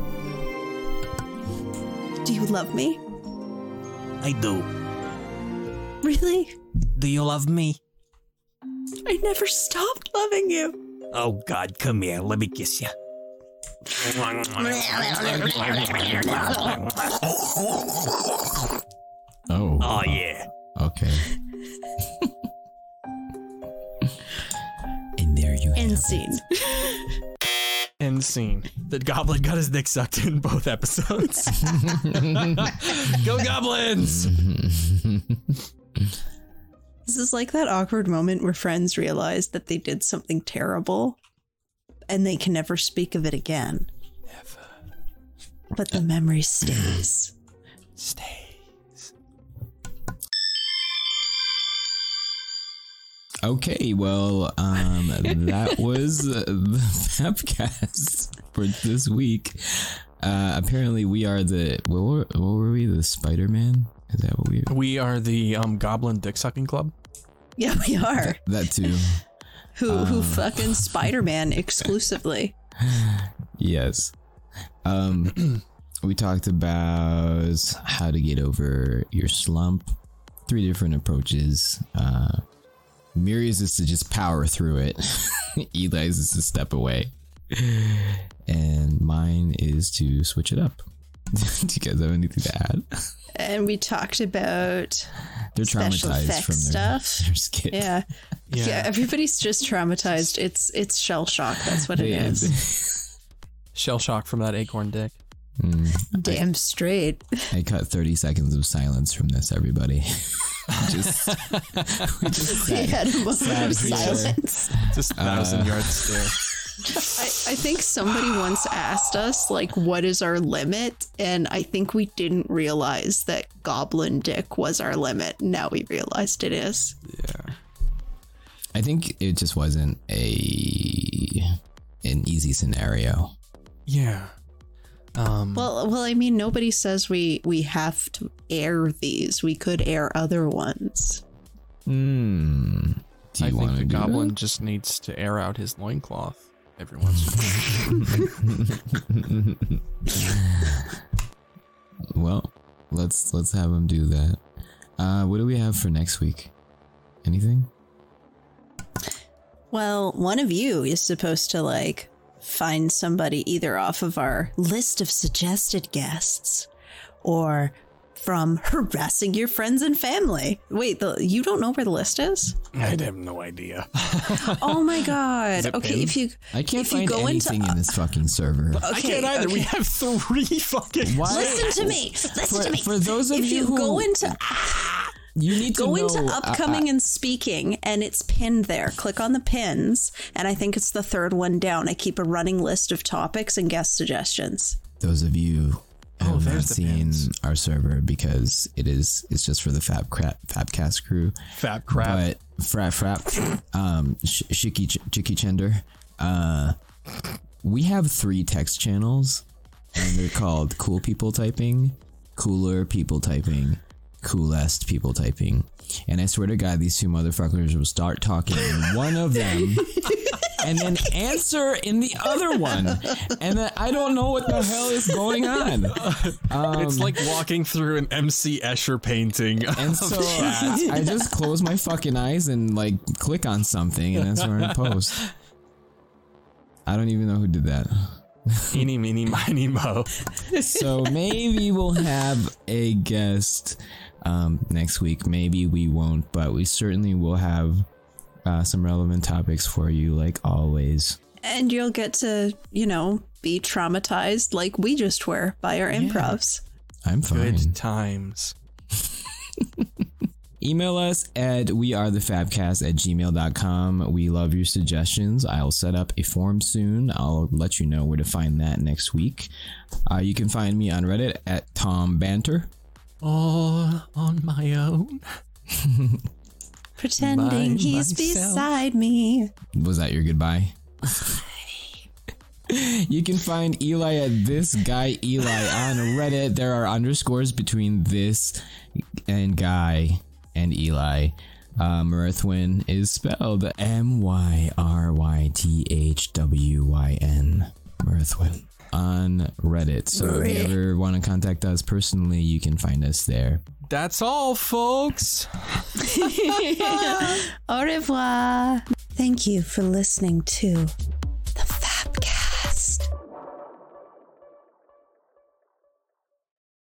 Do you love me? I do. Really? Do you love me? I never stopped loving you. Oh God, come here. Let me kiss you. Oh. Oh yeah. Okay. And there you have End it. scene. End scene. The goblin got his dick sucked in both episodes. Go goblins! This is like that awkward moment where friends realize that they did something terrible and they can never speak of it again. Never But the memory stays. stays. Okay, well, that was the Fabcast for this week. Apparently, we are what were we? The Spider-Man? Is that what we? We are the goblin dick sucking club. Yeah, we are. That too. Who fucking Spider-Man exclusively. Yes. We talked about how to get over your slump. 3 different approaches. Miri's is to just power through it. Eli's is to step away. And mine is to switch it up. Do you guys have anything to add? And we talked about They're special traumatized effects from their stuff. skit. Yeah. Yeah, everybody's just traumatized. It's shell shock. That's what it is. Shell shock from that acorn dick. Damn straight. I cut 30 seconds of silence from this, everybody. we just We had a moment of here. silence. Just 1,000-yard stare. I think somebody once asked us, like, what is our limit? And I think we didn't realize that goblin dick was our limit. Now we realized it is. Yeah. I think it just wasn't an easy scenario. Yeah. Well, I mean, nobody says we have to air these. We could air other ones. Do you I think want the to do goblin that? just needs to air out his loincloth every once in a while. Well, let's have him do that. What do we have for next week? Anything? Well, one of you is supposed to, like, find somebody either off of our list of suggested guests or from harassing your friends and family. Wait, you don't know where the list is? I have no idea. Oh my god. Okay, I can't find anything in this fucking server. I can't either. Okay. We have 3 fucking... Why? Listen to me. Listen to me. For those of if you who go into you need to go know, into upcoming and speaking, and it's pinned there. Click on the pins, and I think it's the third one down. I keep a running list of topics and guest suggestions. those of you have not there's the seen pins. our server because it's just for the Fabcast crew. Fab crap. But Shiki Chender, we have 3 text channels, and they're called Cool People Typing, Cooler People Typing, Coolest People Typing. And I swear to God, these 2 motherfuckers will start talking in one of them and then answer in the other one. And then I don't know what the hell is going on. It's like walking through an MC Escher painting. And so I just close my fucking eyes and like click on something, and that's where I post. I don't even know who did that. Eeny, meeny, miny, mo. So maybe we'll have a guest next week. Maybe we won't, but we certainly will have some relevant topics for you, like always. And you'll get to, be traumatized like we just were by our improvs. I'm fine. Good times. Email us at wearethefabcast@gmail.com. We love your suggestions. I'll set up a form soon. I'll let you know where to find that next week. You can find me on Reddit at Tom Banter. All on my own. Pretending By he's myself. beside me. Was that your goodbye? You can find Eli at This Guy Eli on Reddit. There are underscores between this and Guy and Eli. Mirthwin is spelled Myrthwyn. Mirthwin on Reddit. So if you ever want to contact us personally, you can find us there. That's all, folks. Au revoir. Thank you for listening to